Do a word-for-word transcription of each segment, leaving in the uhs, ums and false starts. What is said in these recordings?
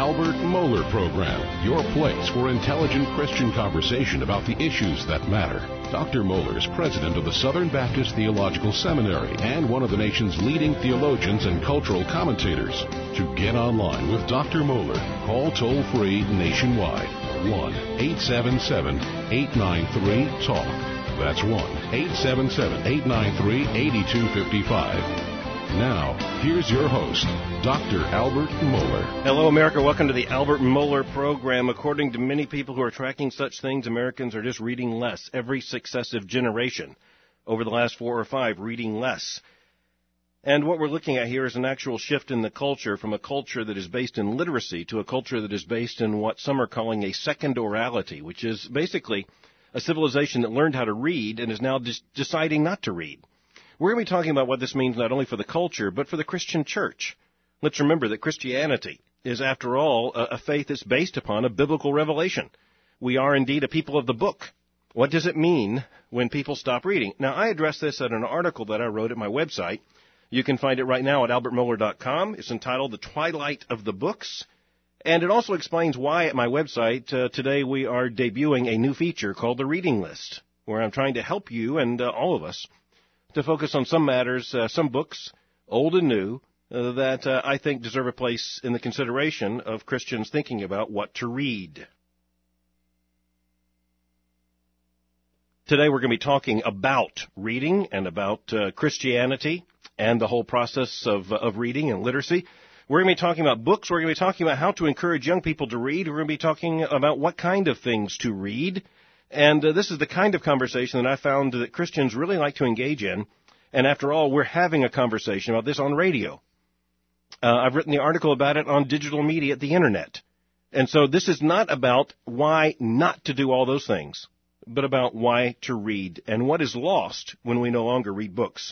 Albert Mohler Program, your place for intelligent Christian conversation about the issues that matter. Doctor Mohler is president of the Southern Baptist Theological Seminary and one of the nation's leading theologians and cultural commentators. To get online with Doctor Mohler, call toll-free nationwide, one eight seven seven, eight nine three, TALK. That's one eight seven seven, eight nine three, eight two five five. Now, here's your host, Doctor Albert Mohler. Hello, America. Welcome to the Albert Mohler Program. According to many people who are tracking such things, Americans are just reading less every successive generation. Over the last four or five, reading less. And what we're looking at here is an actual shift in the culture from a culture that is based in literacy to a culture that is based in what some are calling a second orality, which is basically a civilization that learned how to read and is now just deciding not to read. We're going to be talking about what this means not only for the culture, but for the Christian church. Let's remember that Christianity is, after all, a, a faith that's based upon a biblical revelation. We are indeed a people of the book. What does it mean when people stop reading? Now, I addressed this in an article that I wrote at my website. You can find it right now at albert mohler dot com. It's entitled The Twilight of the Books. And it also explains why at my website uh, today we are debuting a new feature called the Reading List, where I'm trying to help you and uh, all of us to focus on some matters, uh, some books, old and new, uh, that uh, I think deserve a place in the consideration of Christians thinking about what to read. Today we're going to be talking about reading and about uh, Christianity and the whole process of, uh, of reading and literacy. We're going to be talking about books. We're going to be talking about how to encourage young people to read. We're going to be talking about what kind of things to read. And uh, this is the kind of conversation that I found that Christians really like to engage in. And after all, we're having a conversation about this on radio. Uh, I've written the article about it on digital media, the Internet. And so this is not about why not to do all those things, but about why to read and what is lost when we no longer read books.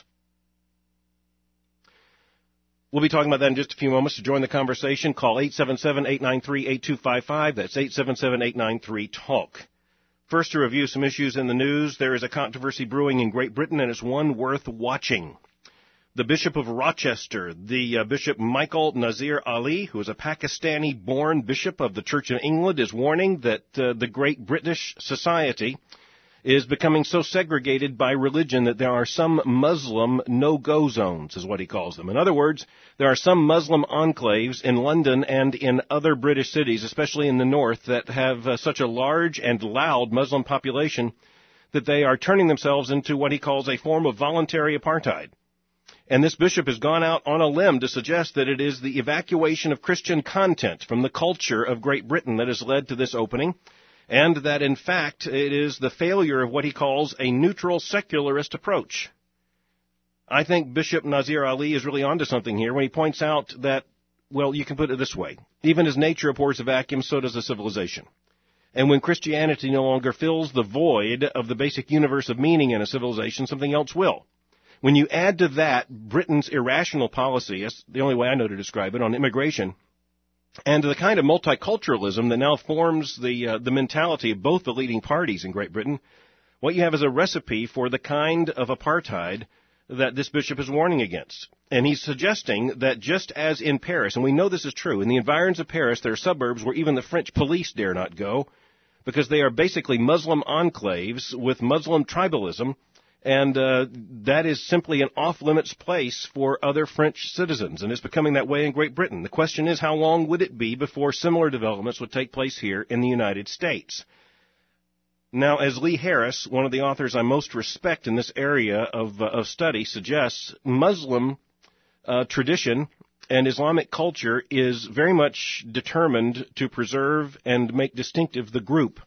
We'll be talking about that in just a few moments. To join the conversation, call eight seven seven, eight nine three, eight two five five. That's eight seven seven, eight nine three, TALK. First, to review some issues in the news, there is a controversy brewing in Great Britain, and it's one worth watching. The Bishop of Rochester, the uh, Bishop Michael Nazir Ali, who is a Pakistani-born bishop of the Church of England, is warning that uh, the Great British Society is becoming so segregated by religion that there are some Muslim no-go zones, is what he calls them. In other words, there are some Muslim enclaves in London and in other British cities, especially in the north, that have uh, such a large and loud Muslim population that they are turning themselves into what he calls a form of voluntary apartheid. And this bishop has gone out on a limb to suggest that it is the evacuation of Christian content from the culture of Great Britain that has led to this opening, and that, in fact, it is the failure of what he calls a neutral secularist approach. I think Bishop Nazir Ali is really onto something here when he points out that, well, you can put it this way. Even as nature abhors a vacuum, so does a civilization. And when Christianity no longer fills the void of the basic universe of meaning in a civilization, something else will. When you add to that Britain's irrational policy, that's the only way I know to describe it, on immigration, and the kind of multiculturalism that now forms the uh, the mentality of both the leading parties in Great Britain, what you have is a recipe for the kind of apartheid that this bishop is warning against. And he's suggesting that just as in Paris, and we know this is true, in the environs of Paris, there are suburbs where even the French police dare not go because they are basically Muslim enclaves with Muslim tribalism, and uh, that is simply an off-limits place for other French citizens, and it's becoming that way in Great Britain. The question is, how long would it be before similar developments would take place here in the United States? Now, as Lee Harris, one of the authors I most respect in this area of, uh, of study, suggests, Muslim uh, tradition and Islamic culture is very much determined to preserve and make distinctive the group.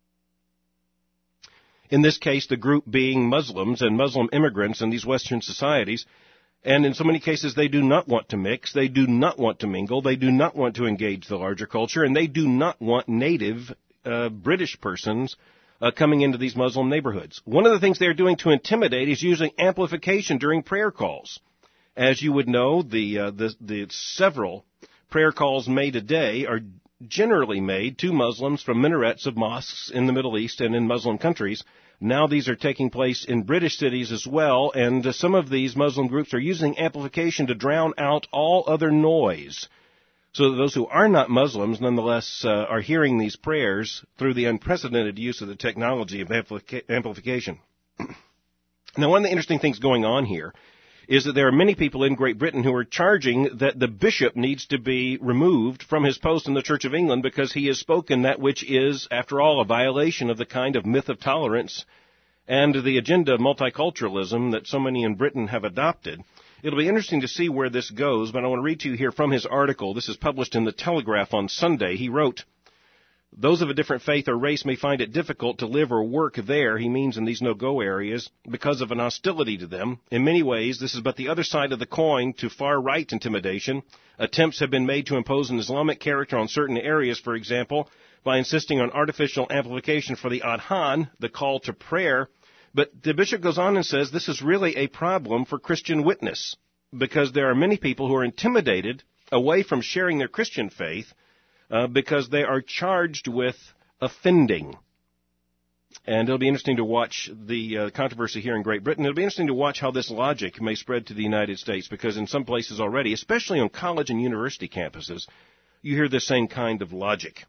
In this case, the group being Muslims and Muslim immigrants in these Western societies. And in so many cases, they do not want to mix, they do not want to mingle, they do not want to engage the larger culture, and they do not want native uh, British persons uh, coming into these Muslim neighborhoods. One of the things they're doing to intimidate is using amplification during prayer calls. As you would know, the, uh, the, the several prayer calls made a day are generally made to Muslims from minarets of mosques in the Middle East and in Muslim countries. Now these are taking place in British cities as well, and uh, some of these Muslim groups are using amplification to drown out all other noise. so that those who are not Muslims nonetheless uh, are hearing these prayers through the unprecedented use of the technology of amplific- amplification. Now, one of the interesting things going on here is that there are many people in Great Britain who are charging that the bishop needs to be removed from his post in the Church of England because he has spoken that which is, after all, a violation of the kind of myth of tolerance and the agenda of multiculturalism that so many in Britain have adopted. It'll be interesting to see where this goes, but I want to read to you here from his article. This is published in the Telegraph on Sunday. He wrote, "Those of a different faith or race may find it difficult to live or work there," he means in these no-go areas, "because of an hostility to them. In many ways, this is but the other side of the coin to far-right intimidation. Attempts have been made to impose an Islamic character on certain areas, for example, by insisting on artificial amplification for the adhan, the call to prayer. But the bishop goes on and says this is really a problem for Christian witness, because there are many people who are intimidated away from sharing their Christian faith uh, because they are charged with offending." And it'll be interesting to watch the uh, controversy here in Great Britain. It'll be interesting to watch how this logic may spread to the United States, because in some places already, especially on college and university campuses, you hear this same kind of logic.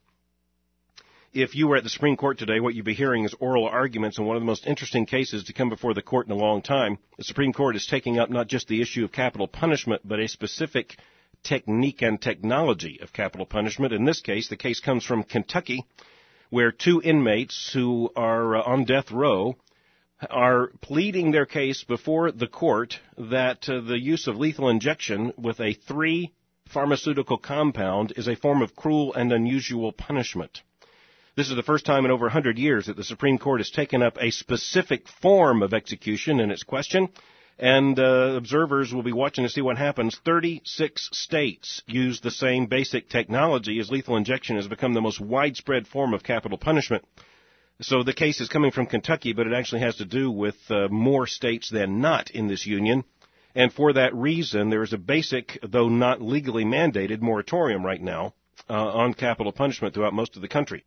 If you were at the Supreme Court today, what you'd be hearing is oral arguments on one of the most interesting cases to come before the court in a long time. The Supreme Court is taking up not just the issue of capital punishment, but a specific technique and technology of capital punishment. In this case, the case comes from Kentucky, where two inmates who are uh, on death row are pleading their case before the court that uh, the use of lethal injection with a three pharmaceutical compound is a form of cruel and unusual punishment. This is the first time in over one hundred years that the Supreme Court has taken up a specific form of execution in its question, and uh, observers will be watching to see what happens. thirty-six states use the same basic technology, as lethal injection has become the most widespread form of capital punishment. So the case is coming from Kentucky, but it actually has to do with uh, more states than not in this union. And for that reason, there is a basic, though not legally mandated, moratorium right now uh, on capital punishment throughout most of the country.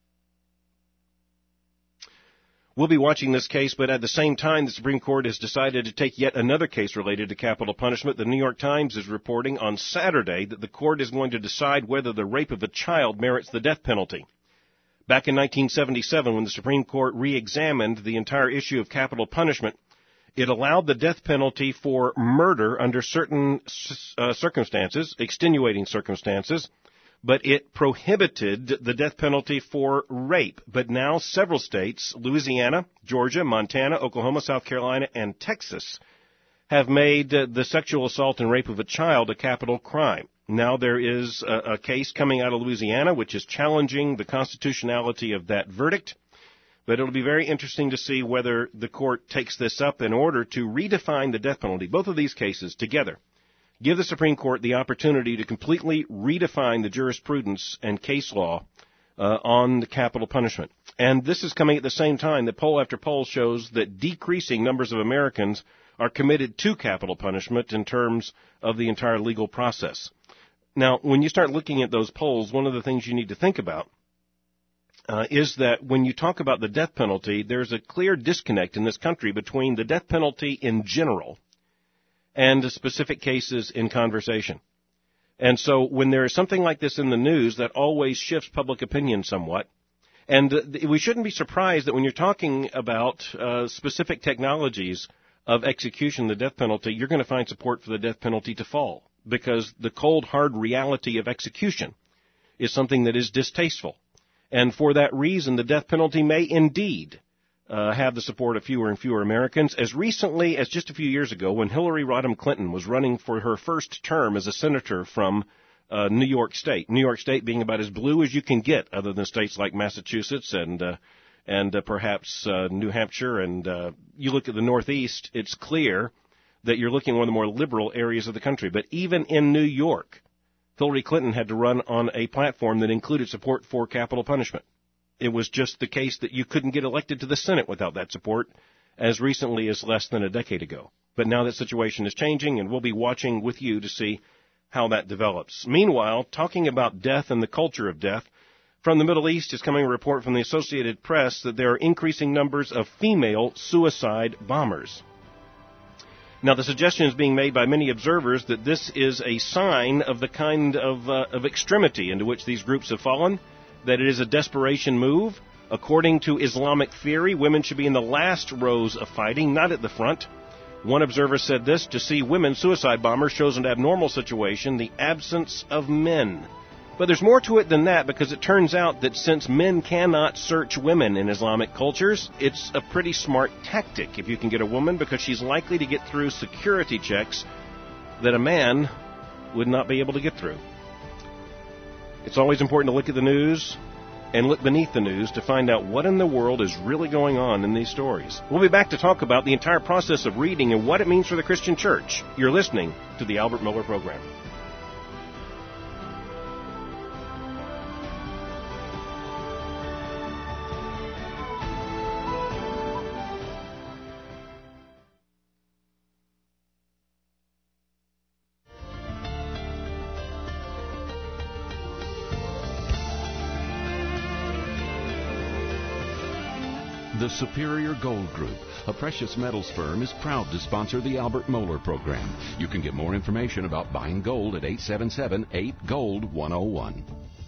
We'll be watching this case, but at the same time, the Supreme Court has decided to take yet another case related to capital punishment. The New York Times is reporting on Saturday that the court is going to decide whether the rape of a child merits the death penalty. Back in nineteen seventy-seven, when the Supreme Court re-examined the entire issue of capital punishment, it allowed the death penalty for murder under certain uh, circumstances, extenuating circumstances, but it prohibited the death penalty for rape. But now several states, Louisiana, Georgia, Montana, Oklahoma, South Carolina, and Texas, have made uh, the sexual assault and rape of a child a capital crime. Now there is a, a case coming out of Louisiana which is challenging the constitutionality of that verdict. But it'll be very interesting to see whether the court takes this up in order to redefine the death penalty. Both of these cases together give the Supreme Court the opportunity to completely redefine the jurisprudence and case law uh, on the capital punishment. And this is coming at the same time that poll after poll shows that decreasing numbers of Americans are committed to capital punishment in terms of the entire legal process. Now, when you start looking at those polls, one of the things you need to think about uh, is that when you talk about the death penalty, there's a clear disconnect in this country between the death penalty in general and specific cases in conversation. And so when there is something like this in the news, that always shifts public opinion somewhat. And uh, we shouldn't be surprised that when you're talking about uh, specific technologies of execution, the death penalty, you're going to find support for the death penalty to fall, because the cold, hard reality of execution is something that is distasteful. And for that reason, the death penalty may indeed Uh, have the support of fewer and fewer Americans. As recently as just a few years ago, when Hillary Rodham Clinton was running for her first term as a senator from uh, New York State, New York State being about as blue as you can get, other than states like Massachusetts and uh, and uh, perhaps uh, New Hampshire, and uh, you look at the Northeast, it's clear that you're looking at one of the more liberal areas of the country. But even in New York, Hillary Clinton had to run on a platform that included support for capital punishment. It was just the case that you couldn't get elected to the Senate without that support as recently as less than a decade ago. But now that situation is changing, and we'll be watching with you to see how that develops. Meanwhile, talking about death and the culture of death, from the Middle East is coming a report from the Associated Press that there are increasing numbers of female suicide bombers. Now, the suggestion is being made by many observers that this is a sign of the kind of, uh, of extremity into which these groups have fallen, that it is a desperation move. According to Islamic theory, women should be in the last rows of fighting, not at the front. One observer said this: to see women suicide bombers shows an abnormal situation, the absence of men. But there's more to it than that, because it turns out that since men cannot search women in Islamic cultures, it's a pretty smart tactic if you can get a woman, because she's likely to get through security checks that a man would not be able to get through. It's always important to look at the news and look beneath the news to find out what in the world is really going on in these stories. We'll be back to talk about the entire process of reading and what it means for the Christian church. You're listening to the Albert Mohler Program. The Superior Gold Group, a precious metals firm, is proud to sponsor the Albert Mohler Program. You can get more information about buying gold at eight seven seven, eight, gold, one oh one.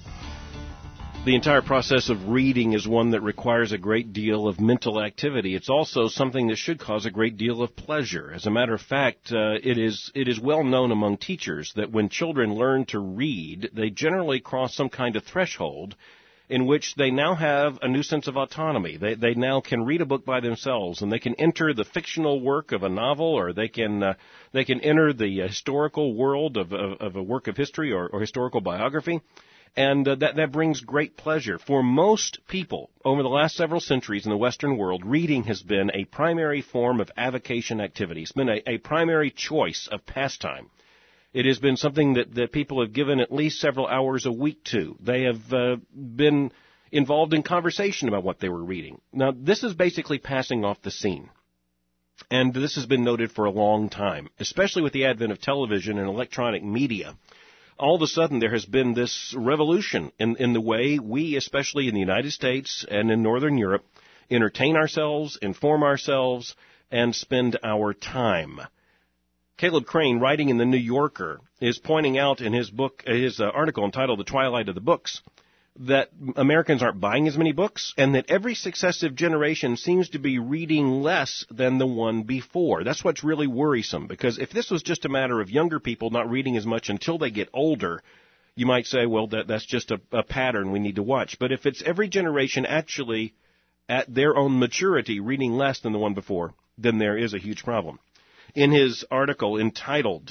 The entire process of reading is one that requires a great deal of mental activity. It's also something that should cause a great deal of pleasure. As a matter of fact, uh, it is it is well known among teachers that when children learn to read, they generally cross some kind of threshold in which they now have a new sense of autonomy. They they now can read a book by themselves, and they can enter the fictional work of a novel, or they can uh, they can enter the historical world of, of, of a work of history or, or historical biography, and uh, that that brings great pleasure. For most people, over the last several centuries in the Western world, reading has been a primary form of avocation activity. It's been a, a primary choice of pastime. It has been something that, that people have given at least several hours a week to. They have uh, been involved in conversation about what they were reading. Now, this is basically passing off the scene. And this has been noted for a long time, especially with the advent of television and electronic media. All of a sudden, there has been this revolution in, in the way we, especially in the United States and in Northern Europe, entertain ourselves, inform ourselves, and spend our time. Caleb Crane, writing in The New Yorker, is pointing out in his book, his uh, article entitled The Twilight of the Books, that Americans aren't buying as many books, and that every successive generation seems to be reading less than the one before. That's what's really worrisome, because if this was just a matter of younger people not reading as much until they get older, you might say, well, that, that's just a, a pattern we need to watch. But if it's every generation actually, at their own maturity, reading less than the one before, then there is a huge problem. In his article entitled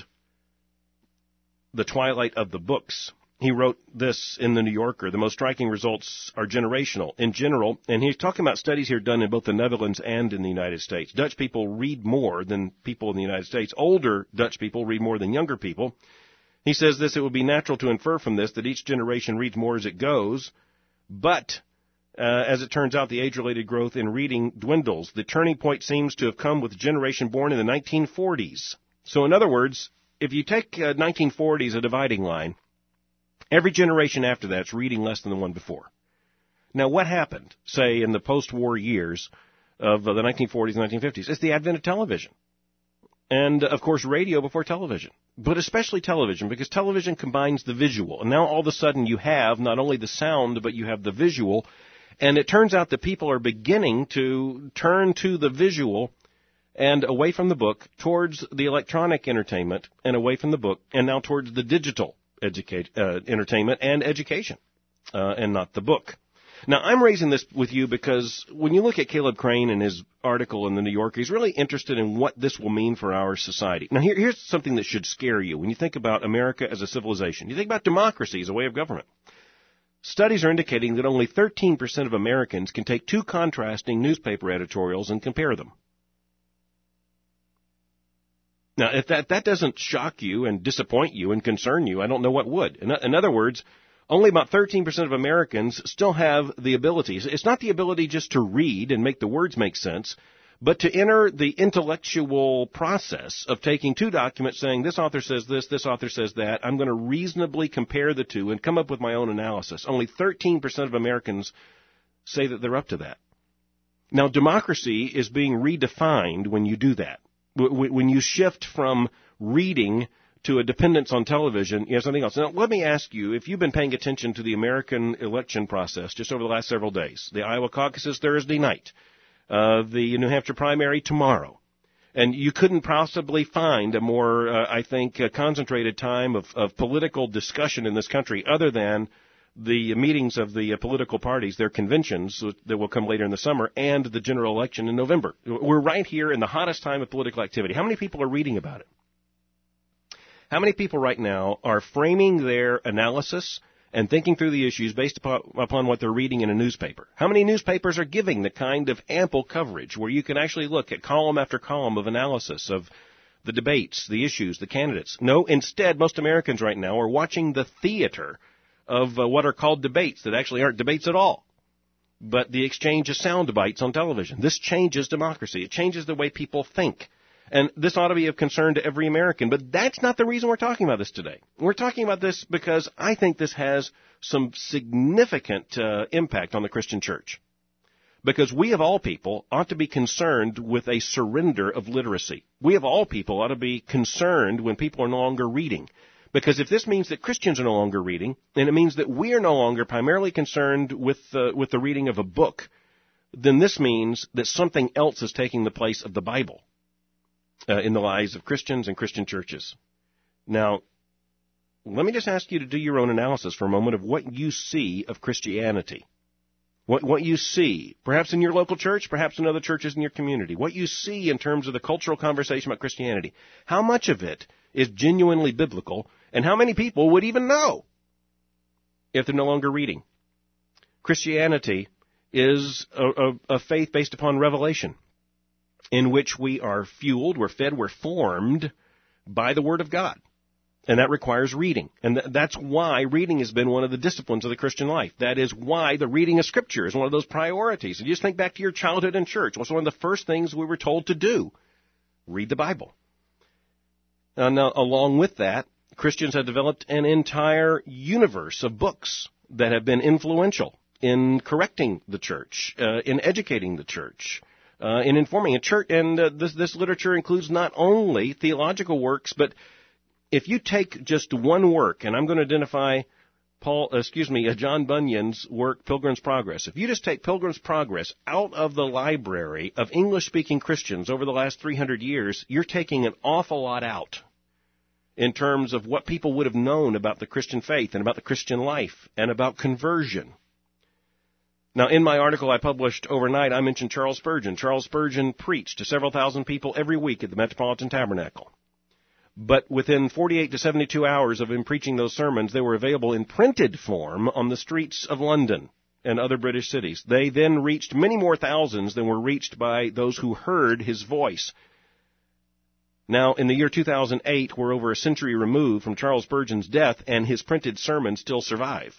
The Twilight of the Books, he wrote this in The New Yorker: the most striking results are generational. In general, and he's talking about studies here done in both the Netherlands and in the United States, Dutch people read more than people in the United States. Older Dutch people read more than younger people. He says this: it would be natural to infer from this that each generation reads more as it goes, but Uh, as it turns out, the age-related growth in reading dwindles. The turning point seems to have come with a generation born in the nineteen forties. So in other words, if you take uh, nineteen forty as a dividing line, every generation after that's reading less than the one before. Now, what happened, say, in the post-war years of uh, the nineteen forties and nineteen fifties? It's the advent of television. And, of course, radio before television. But especially television, because television combines the visual. And now all of a sudden you have not only the sound, but you have the visual. And it turns out that people are beginning to turn to the visual and away from the book towards the electronic entertainment and away from the book and now towards the digital educate, uh, entertainment and education uh, and not the book. Now, I'm raising this with you because when you look at Caleb Crane and his article in The New Yorker, he's really interested in what this will mean for our society. Now, here, here's something that should scare you when you think about America as a civilization. You think about democracy as a way of government. Studies are indicating that only thirteen percent of Americans can take two contrasting newspaper editorials and compare them. Now, if that, that doesn't shock you and disappoint you and concern you, I don't know what would. In, in other words, only about thirteen percent of Americans still have the abilities. It's not the ability just to read and make the words make sense, but to enter the intellectual process of taking two documents saying this author says this, this author says that. I'm going to reasonably compare the two and come up with my own analysis. Only thirteen percent of Americans say that they're up to that. Now, democracy is being redefined when you do that. When you shift from reading to a dependence on television, you have something else. Now, let me ask you, if you've been paying attention to the American election process just over the last several days, the Iowa caucus is Thursday night, uh, the New Hampshire primary tomorrow, and you couldn't possibly find a more, uh, I think, uh, concentrated time of, of political discussion in this country other than the meetings of the uh, political parties, their conventions that will come later in the summer, and the general election in November. We're right here in the hottest time of political activity. How many people are reading about it? How many people right now are framing their analysis and thinking through the issues based upon, upon what they're reading in a newspaper? How many newspapers are giving the kind of ample coverage where you can actually look at column after column of analysis of the debates, the issues, the candidates? No, instead, most Americans right now are watching the theater of uh, what are called debates that actually aren't debates at all, but the exchange of sound bites on television. This changes democracy. It changes the way people think. And this ought to be of concern to every American, but that's not the reason we're talking about this today. We're talking about this because I think this has some significant uh, impact on the Christian church. Because we of all people ought to be concerned with a surrender of literacy. We of all people ought to be concerned when people are no longer reading. Because if this means that Christians are no longer reading, then it means that we are no longer primarily concerned with uh, with the reading of a book, then this means that something else is taking the place of the Bible uh, in the lives of Christians and Christian churches. Now, let me just ask you to do your own analysis for a moment of what you see of Christianity. What, what you see, perhaps in your local church, perhaps in other churches in your community. What you see in terms of the cultural conversation about Christianity. How much of it is genuinely biblical, and how many people would even know if they're no longer reading? Christianity is a, a, a faith based upon revelation, in which we are fueled, we're fed, we're formed by the Word of God. And that requires reading. And th- that's why reading has been one of the disciplines of the Christian life. That is why the reading of Scripture is one of those priorities. And you just think back to your childhood in church. What's one of the first things we were told to do? Read the Bible. Uh, now, along with that, Christians have developed an entire universe of books that have been influential in correcting the church, uh, in educating the church, uh, in informing a church. And uh, this, this literature includes not only theological works, but if you take just one work, and I'm going to identify Paul, excuse me, uh, John Bunyan's work, Pilgrim's Progress. If you just take Pilgrim's Progress out of the library of English-speaking Christians over the last three hundred years, you're taking an awful lot out in terms of what people would have known about the Christian faith and about the Christian life and about conversion. Now, in my article I published overnight, I mentioned Charles Spurgeon. Charles Spurgeon preached to several thousand people every week at the Metropolitan Tabernacle. But within forty-eight to seventy-two hours of him preaching those sermons, they were available in printed form on the streets of London and other British cities. They then reached many more thousands than were reached by those who heard his voice. Now, in the year two thousand eight, we're over a century removed from Charles Spurgeon's death, and his printed sermons still survive.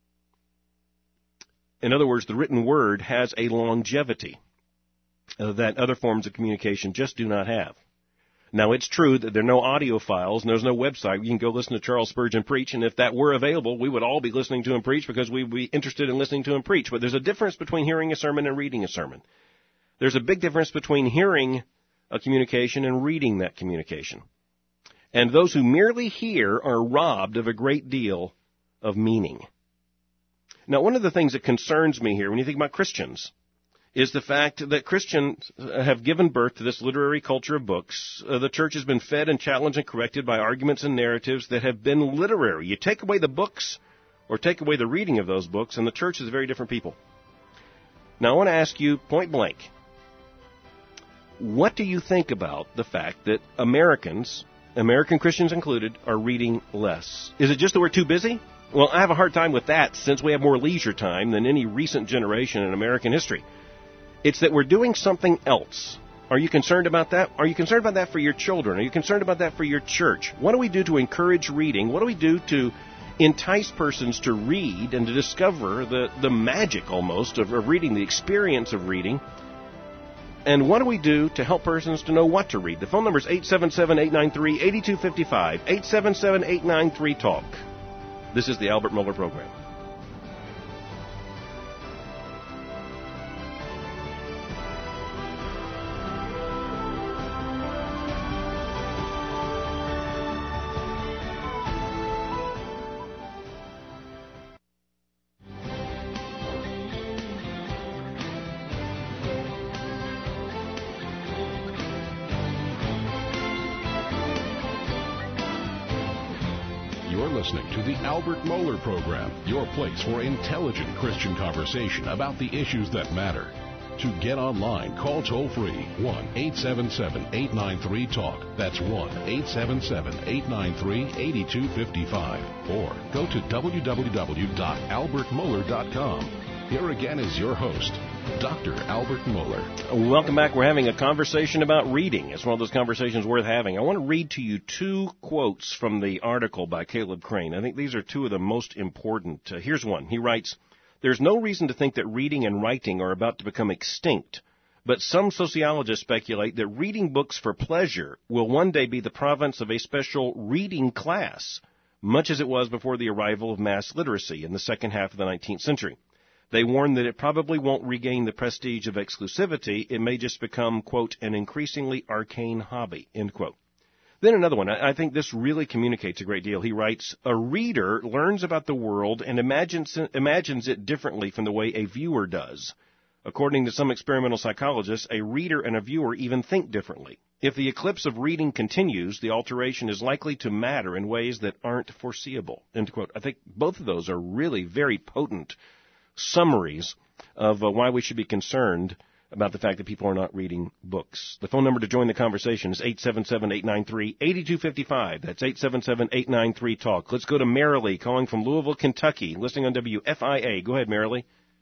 In other words, the written word has a longevity uh, that other forms of communication just do not have. Now, it's true that there are no audio files and there's no website. You can go listen to Charles Spurgeon preach, and if that were available, we would all be listening to him preach because we'd be interested in listening to him preach. But there's a difference between hearing a sermon and reading a sermon. There's a big difference between hearing a communication and reading that communication. And those who merely hear are robbed of a great deal of meaning. Now, one of the things that concerns me here when you think about Christians is the fact that Christians have given birth to this literary culture of books. Uh, the church has been fed and challenged and corrected by arguments and narratives that have been literary. You take away the books or take away the reading of those books, and the church is very different people. Now, I want to ask you point blank, what do you think about the fact that Americans, American Christians included, are reading less? Is it just that we're too busy? Well, I have a hard time with that since we have more leisure time than any recent generation in American history. It's that we're doing something else. Are you concerned about that? Are you concerned about that for your children? Are you concerned about that for your church? What do we do to encourage reading? What do we do to entice persons to read and to discover the, the magic almost of, of reading, the experience of reading? And what do we do to help persons to know what to read? The phone number is eight seven seven, eight nine three, eight two five five, eight seven seven, eight nine three, TALK. This is the Albert Mohler Program. listening to the Albert Mohler Program, your place for intelligent Christian conversation about the issues that matter. To get online, call toll-free one eight seven seven, eight nine three, TALK. That's one eight seven seven, eight nine three, eight two five five. Or go to w w w dot albert mohler dot com. Here again is your host, Doctor Albert Mohler. Welcome back. We're having a conversation about reading. It's one of those conversations worth having. I want to read to you two quotes from the article by Caleb Crane. I think these are two of the most important. Uh, here's one. He writes, "There's no reason to think that reading and writing are about to become extinct, but some sociologists speculate that reading books for pleasure will one day be the province of a special reading class, much as it was before the arrival of mass literacy in the second half of the nineteenth century. They warn that it probably won't regain the prestige of exclusivity. It may just become, quote, an increasingly arcane hobby," end quote. Then another one. I think this really communicates a great deal. He writes, "A reader learns about the world and imagines, imagines it differently from the way a viewer does. According to some experimental psychologists, a reader and a viewer even think differently. If the eclipse of reading continues, the alteration is likely to matter in ways that aren't foreseeable," end quote. I think both of those are really very potent summaries of uh, why we should be concerned about the fact that people are not reading books. The phone number to join the conversation is eight seven seven, eight nine three, eight two five five. That's eight seven seven, eight nine three, TALK. Let's go to Marilee, calling from Louisville, Kentucky, listening on W F I A. Go ahead, Marilee.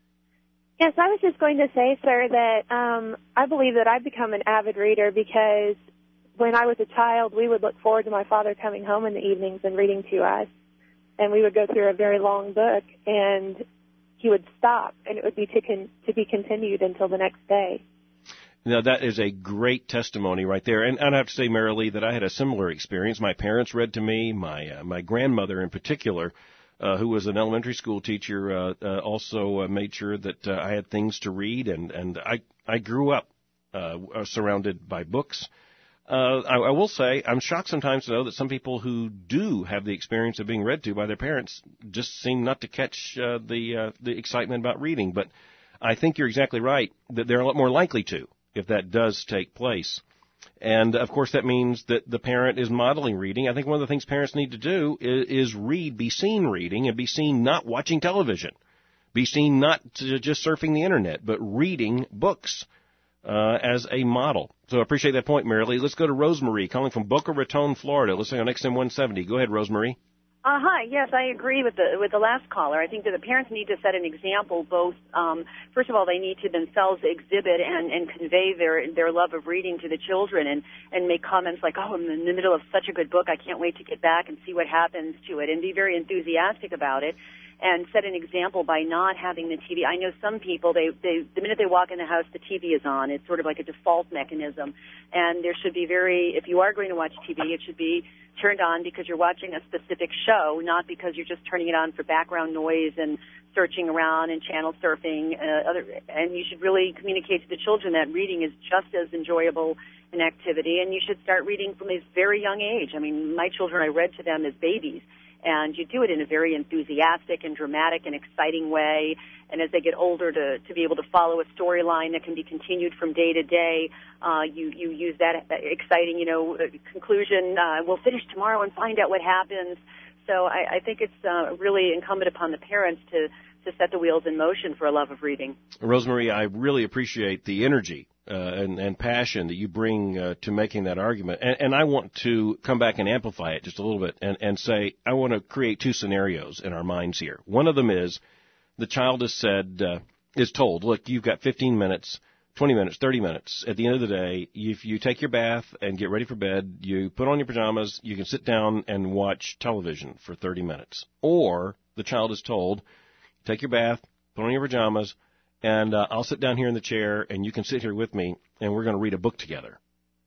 Yes, I was just going to say, sir, that um, I believe that I've become an avid reader because when I was a child, we would look forward to my father coming home in the evenings and reading to us, and we would go through a very long book, and he would stop, and it would be to, con- to be continued until the next day. Now, that is a great testimony right there. And, and I have to say, Marilee, that I had a similar experience. My parents read to me. My uh, my grandmother in particular, uh, who was an elementary school teacher, uh, uh, also uh, made sure that uh, I had things to read. And, and I, I grew up uh, surrounded by books. Uh, I, I will say I'm shocked sometimes to know that some people who do have the experience of being read to by their parents just seem not to catch uh, the uh, the excitement about reading. But I think you're exactly right that they're a lot more likely to if that does take place. And, of course, that means that the parent is modeling reading. I think one of the things parents need to do is, is read, be seen reading, and be seen not watching television, be seen not just surfing the Internet, but reading books uh, as a model. So I appreciate that point, Marilee. Let's go to Rosemary, calling from Boca Raton, Florida, listening on X M one seventy. Go ahead, Rosemary. Uh, hi. Yes, I agree with the with the last caller. I think that the parents need to set an example. Both, um, first of all, they need to themselves exhibit and, and convey their their love of reading to the children, and and make comments like, "Oh, I'm in the middle of such a good book. I can't wait to get back and see what happens to it," and be very enthusiastic about it. And set an example by not having the T V. I know some people, they, they, the minute they walk in the house, the T V is on. It's sort of like a default mechanism. And there should be very, if you are going to watch T V, it should be turned on because you're watching a specific show, not because you're just turning it on for background noise and searching around and channel surfing. Uh, other, and you should really communicate to the children that reading is just as enjoyable an activity, and you should start reading from a very young age. I mean, my children, I read to them as babies. And you do it in a very enthusiastic and dramatic and exciting way. And as they get older, to, to be able to follow a storyline that can be continued from day to day, uh, you, you use that, that exciting, you know, conclusion. Uh, we'll finish tomorrow and find out what happens. So I, I think it's uh, really incumbent upon the parents to, to set the wheels in motion for a love of reading. Rosemary, I really appreciate the energy Uh, and, and passion that you bring uh, to making that argument. And, and I want to come back and amplify it just a little bit and, and say I want to create two scenarios in our minds here. One of them is the child is said, uh, is told, look, you've got fifteen minutes, twenty minutes, thirty minutes. At the end of the day, if you take your bath and get ready for bed, you put on your pajamas, you can sit down and watch television for thirty minutes. Or the child is told, take your bath, put on your pajamas, and uh, I'll sit down here in the chair, and you can sit here with me, and we're going to read a book together.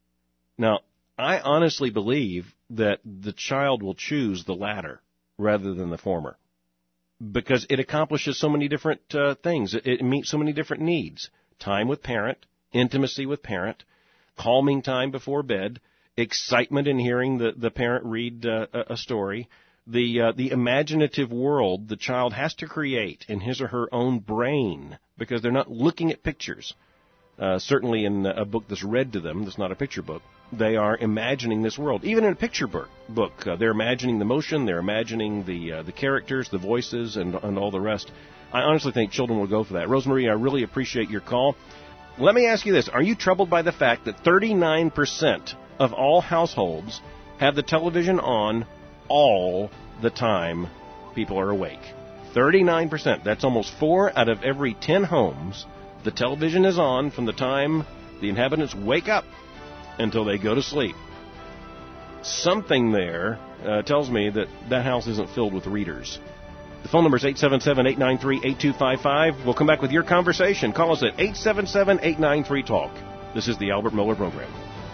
Now, I honestly believe that the child will choose the latter rather than the former because it accomplishes so many different uh, things. It, it meets so many different needs. Time with parent, intimacy with parent, calming time before bed, excitement in hearing the, the parent read uh, a story, the uh, the imaginative world the child has to create in his or her own brain because they're not looking at pictures. Uh, certainly in a book that's read to them, that's not a picture book, they are imagining this world. Even in a picture book, book uh, they're imagining the motion, they're imagining the uh, the characters, the voices, and, and all the rest. I honestly think children will go for that. Rosemarie, I really appreciate your call. Let me ask you this. Are you troubled by the fact that thirty-nine percent of all households have the television on all the time people are awake? thirty-nine percent. That's almost four out of every ten homes. The television is on from the time the inhabitants wake up until they go to sleep. Something there uh, tells me that that house isn't filled with readers. The phone number is eight seven seven, eight nine three, eight two five five. We'll come back with your conversation. Call us at eight seven seven, eight nine three, TALK. This is the Albert Mohler Program.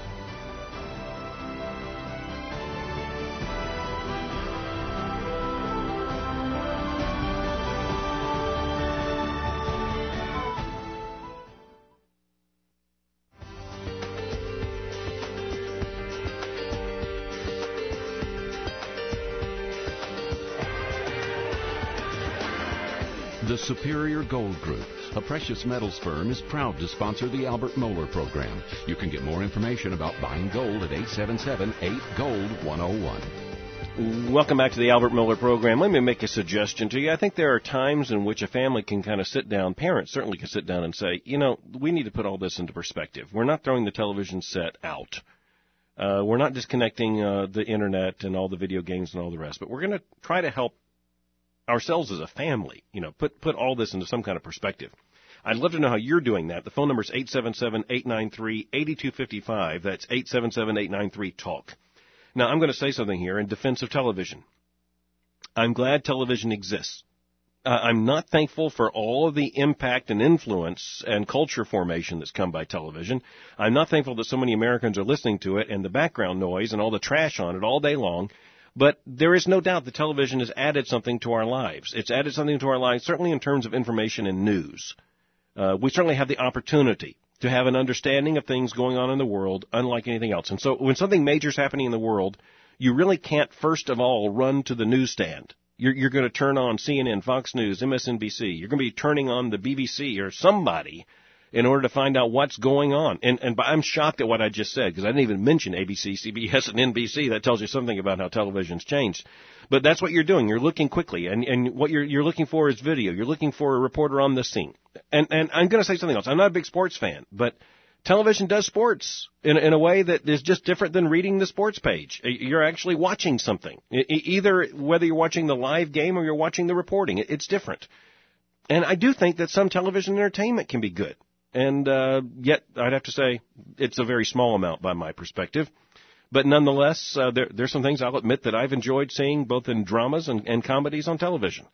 The Superior Gold Group, a precious metals firm, is proud to sponsor the Albert Mohler Program. You can get more information about buying gold at eight seven seven, eight, gold, one oh one. Welcome back to the Albert Mohler Program. Let me make a suggestion to you. I think there are times in which a family can kind of sit down, parents certainly can sit down and say, you know, we need to put all this into perspective. We're not throwing the television set out. Uh, we're not disconnecting uh, the Internet and all the video games and all the rest, but we're going to try to help ourselves as a family, you know, put put all this into some kind of perspective. I'd love to know how you're doing that. The phone number is eight seven seven, eight nine three, eight two five five. That's eight seven seven, eight nine three, TALK. Now, I'm going to say something here in defense of television. I'm glad television exists. Uh, I'm not thankful for all of the impact and influence and culture formation that's come by television. I'm not thankful that so many Americans are listening to it and the background noise and all the trash on it all day long. But there is no doubt that television has added something to our lives. It's added something to our lives, certainly in terms of information and news. Uh, we certainly have the opportunity to have an understanding of things going on in the world, unlike anything else. And so when something major is happening in the world, you really can't, first of all, run to the newsstand. You're, you're going to turn on C N N, Fox News, M S N B C. You're going to be turning on the B B C or somebody in order to find out what's going on. And, and I'm shocked at what I just said, because I didn't even mention A B C, C B S, and N B C. That tells you something about how television's changed. But that's what you're doing. You're looking quickly, and, and what you're, you're looking for is video. You're looking for a reporter on the scene. And, and I'm going to say something else. I'm not a big sports fan, but television does sports in, in a way that is just different than reading the sports page. You're actually watching something. Either whether you're watching the live game or you're watching the reporting, it's different. And I do think that some television entertainment can be good. And uh, yet, I'd have to say, it's a very small amount by my perspective. But nonetheless, uh, there, there's some things I'll admit that I've enjoyed seeing both in dramas and, and comedies on television.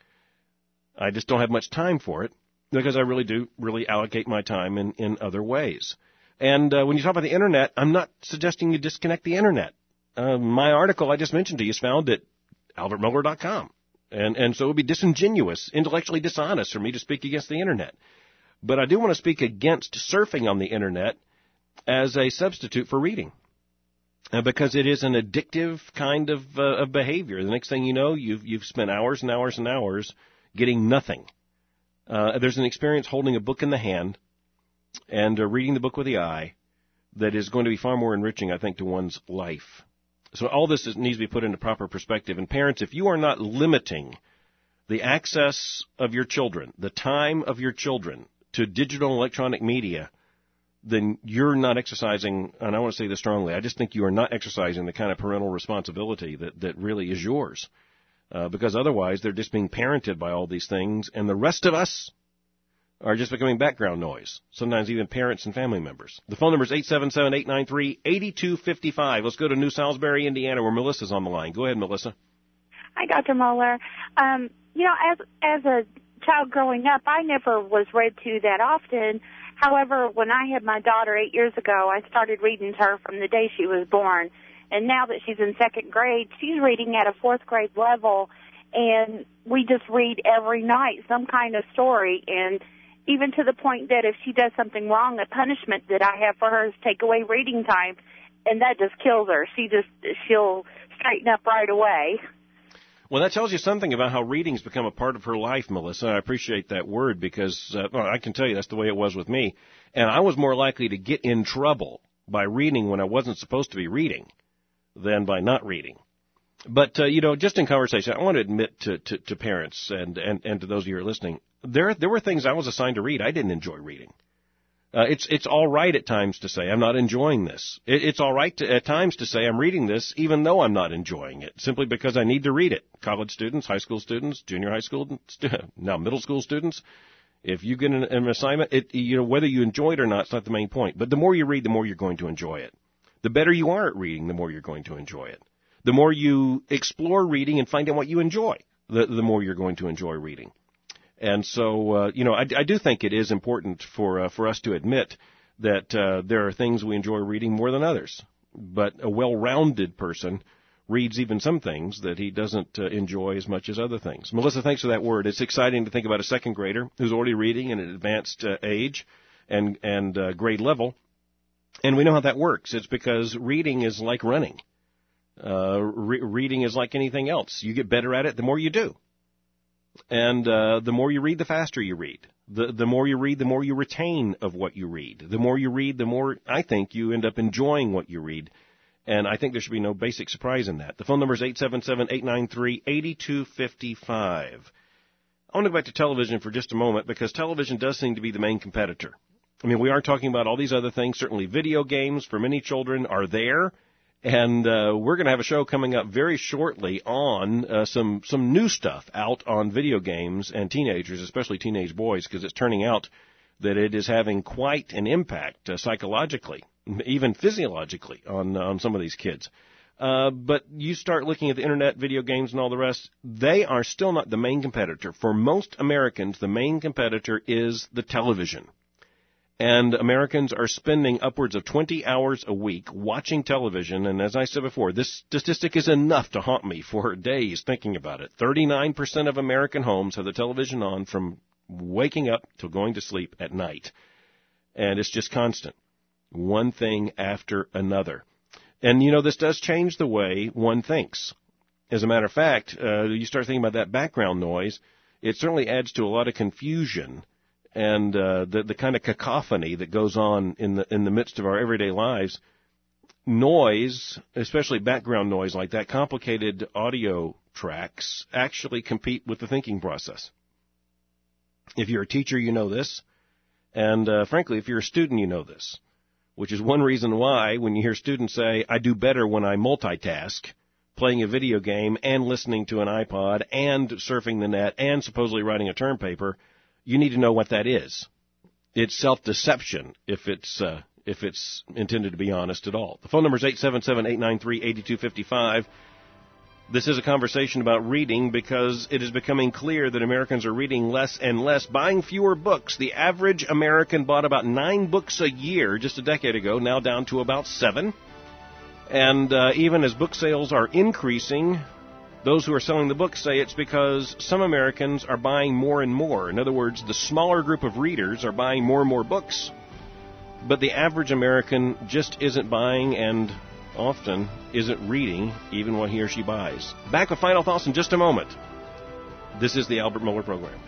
I just don't have much time for it because I really do really allocate my time in, in other ways. And uh, when you talk about the Internet, I'm not suggesting you disconnect the Internet. Uh, my article I just mentioned to you is found at albert mohler dot com. And, and so it would be disingenuous, intellectually dishonest for me to speak against the Internet. But I do want to speak against surfing on the Internet as a substitute for reading, uh, because it is an addictive kind of, uh, of behavior. The next thing you know, you've, you've spent hours and hours and hours getting nothing. Uh, there's an experience holding a book in the hand and uh, reading the book with the eye that is going to be far more enriching, I think, to one's life. So all this is, needs to be put into proper perspective. And parents, if you are not limiting the access of your children, the time of your children, to digital and electronic media, then you're not exercising, and I want to say this strongly, I just think you are not exercising the kind of parental responsibility that, that really is yours. Uh, because otherwise they're just being parented by all these things, and the rest of us are just becoming background noise, sometimes even parents and family members. The phone number is eight seven seven, eight nine three, eight two five five. Let's go to New Salisbury, Indiana, where Melissa's on the line. Go ahead, Melissa. Hi, Doctor Mohler. Um, you know, as as a child growing up, I never was read to that often. However, when I had my daughter eight years ago, I started reading to her from the day she was born. And now that she's in second grade, she's reading at a fourth grade level, and we just read every night some kind of story. And even to the point that if she does something wrong, a punishment that I have for her is take away reading time, and that just kills her. She just, she'll straighten up right away. Well, that tells you something about how reading's become a part of her life, Melissa. I appreciate that word because uh, well, I can tell you that's the way it was with me. And I was more likely to get in trouble by reading when I wasn't supposed to be reading than by not reading. But, uh, you know, just in conversation, I want to admit to, to, to parents and, and, and to those of you who are listening, there, there were things I was assigned to read I didn't enjoy reading. Uh, it's it's all right at times to say I'm not enjoying this. It, it's all right to, at times to say I'm reading this even though I'm not enjoying it, simply because I need to read it. College students, high school students, junior high school, now middle school students, if you get an, an assignment, it, you know, whether you enjoy it or not, it's not the main point. But the more you read, the more you're going to enjoy it. The better you are at reading, the more you're going to enjoy it. The more you explore reading and find out what you enjoy, the, the more you're going to enjoy reading. And so, uh, you know, I, I do think it is important for uh, for us to admit that uh, there are things we enjoy reading more than others. But a well-rounded person reads even some things that he doesn't uh, enjoy as much as other things. Melissa, thanks for that word. It's exciting to think about a second grader who's already reading at an advanced uh, age and, and uh, grade level. And we know how that works. It's because reading is like running. Uh, re- reading is like anything else. You get better at it the more you do. And uh, the more you read, the faster you read. The the more you read, the more you retain of what you read. The more you read, the more, I think, you end up enjoying what you read. And I think there should be no basic surprise in that. The phone number is eight seven seven, eight nine three, eight two five five. I want to go back to television for just a moment because television does seem to be the main competitor. I mean, we are talking about all these other things. Certainly video games for many children are there. And uh, we're going to have a show coming up very shortly on uh, some some new stuff out on video games and teenagers, especially teenage boys, because it's turning out that it is having quite an impact uh, psychologically, even physiologically, on on some of these kids. Uh, but you start looking at the internet, video games, and all the rest, they are still not the main competitor. For most Americans, the main competitor is the television. And Americans are spending upwards of twenty hours a week watching television. And as I said before, this statistic is enough to haunt me for days thinking about it. thirty-nine percent of American homes have the television on from waking up till going to sleep at night. And it's just constant. One thing after another. And, you know, this does change the way one thinks. As a matter of fact, uh, you start thinking about that background noise, it certainly adds to a lot of confusion. And uh, the the kind of cacophony that goes on in the in the midst of our everyday lives, noise, especially background noise like that, complicated audio tracks actually compete with the thinking process. If you're a teacher, you know this, and uh, frankly, if you're a student, you know this, which is one reason why when you hear students say, "I do better when I multitask," playing a video game and listening to an iPod and surfing the net and supposedly writing a term paper. You need to know what that is. It's self-deception if it's uh, if it's intended to be honest at all. The phone number is eight seven seven, eight nine three, eight two five five. This is a conversation about reading because it is becoming clear that Americans are reading less and less, buying fewer books. The average American bought about nine books a year just a decade ago, now down to about seven. And uh, even as book sales are increasing, those who are selling the books say it's because some Americans are buying more and more. In other words, the smaller group of readers are buying more and more books, but the average American just isn't buying and often isn't reading even what he or she buys. Back with final thoughts in just a moment. This is the Albert Mohler Program.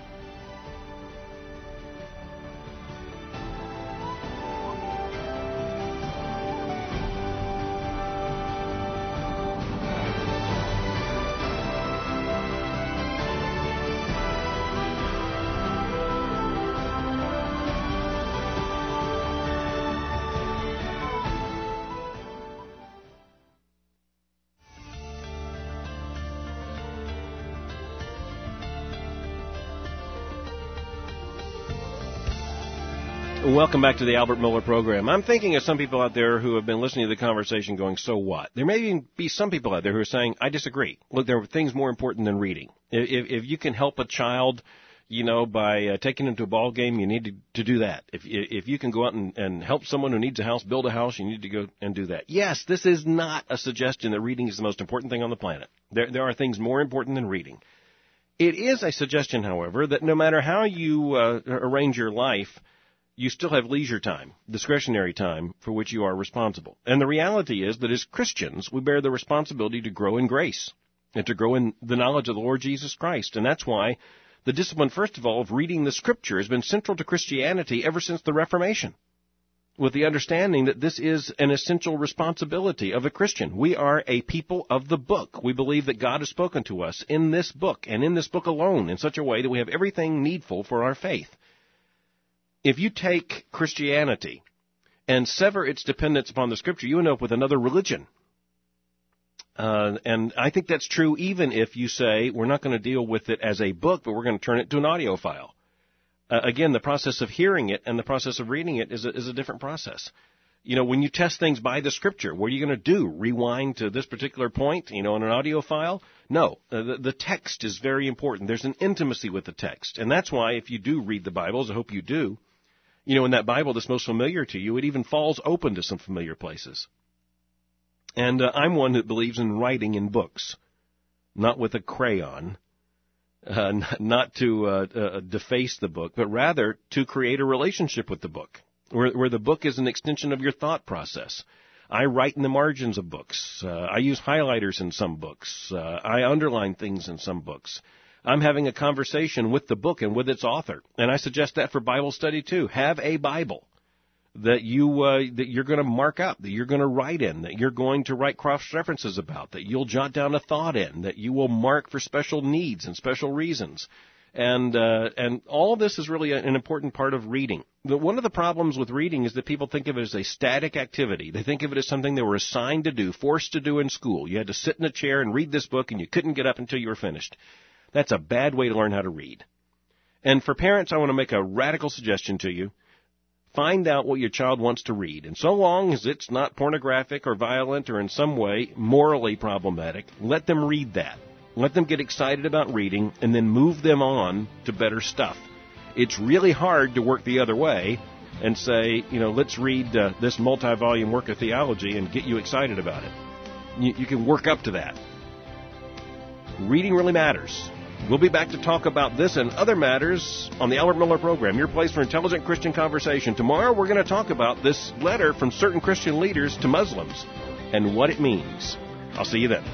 Welcome back to the Albert Mohler Program. I'm thinking of some people out there who have been listening to the conversation going, so what? There may even be some people out there who are saying, I disagree. Look, there are things more important than reading. If, if you can help a child, you know, by uh, taking them to a ball game, you need to, to do that. If if you can go out and, and help someone who needs a house, build a house, you need to go and do that. Yes, this is not a suggestion that reading is the most important thing on the planet. There, there are things more important than reading. It is a suggestion, however, that no matter how you uh, arrange your life, you still have leisure time, discretionary time, for which you are responsible. And the reality is that as Christians, we bear the responsibility to grow in grace. and to grow in the knowledge of the Lord Jesus Christ. And that's why the discipline, first of all, of reading the Scripture has been central to Christianity ever since the Reformation, with the understanding that this is an essential responsibility of a Christian. We are a people of the book. We believe that God has spoken to us in this book, and in this book alone, in such a way that we have everything needful for our faith. If you take Christianity and sever its dependence upon the Scripture, you end up with another religion. Uh, and I think that's true even if you say we're not going to deal with it as a book, but we're going to turn it to an audio file. Uh, again, the process of hearing it and the process of reading it is a, is a different process. You know, when you test things by the Scripture, what are you going to do? Rewind to this particular point, you know, in an audio file? No. Uh, the, the text is very important. There's an intimacy with the text. And that's why if you do read the Bible, as I hope you do, you know, in that Bible that's most familiar to you, it even falls open to some familiar places. And uh, I'm one that believes in writing in books, not with a crayon, uh, not to uh, uh, deface the book, but rather to create a relationship with the book, where, where the book is an extension of your thought process. I write in the margins of books. Uh, I use highlighters in some books. Uh, I underline things in some books. I'm having a conversation with the book and with its author, and I suggest that for Bible study too. Have a Bible that you uh, that you're going to mark up, that you're going to write in, that you're going to write cross-references about, that you'll jot down a thought in, that you will mark for special needs and special reasons. And uh, and all of this is really an important part of reading. But one of the problems with reading is that people think of it as a static activity. They think of it as something they were assigned to do, forced to do in school. You had to sit in a chair and read this book, and you couldn't get up until you were finished. That's a bad way to learn how to read. And for parents, I want to make a radical suggestion to you. Find out what your child wants to read. And so long as it's not pornographic or violent or in some way morally problematic, let them read that. Let them get excited about reading and then move them on to better stuff. It's really hard to work the other way and say, you know, let's read uh, this multi-volume work of theology and get you excited about it. You, you can work up to that. Reading really matters. We'll be back to talk about this and other matters on the Albert Mohler Program, your place for intelligent Christian conversation. Tomorrow we're going to talk about this letter from certain Christian leaders to Muslims and what it means. I'll see you then.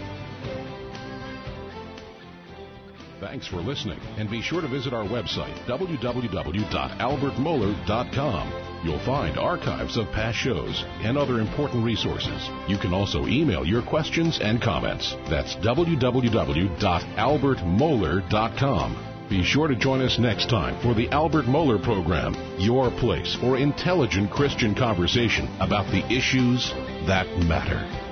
Thanks for listening, and be sure to visit our website, w w w dot albert mohler dot com. You'll find archives of past shows and other important resources. You can also email your questions and comments. That's w w w dot albert mohler dot com. Be sure to join us next time for the Albert Mohler Program, your place for intelligent Christian conversation about the issues that matter.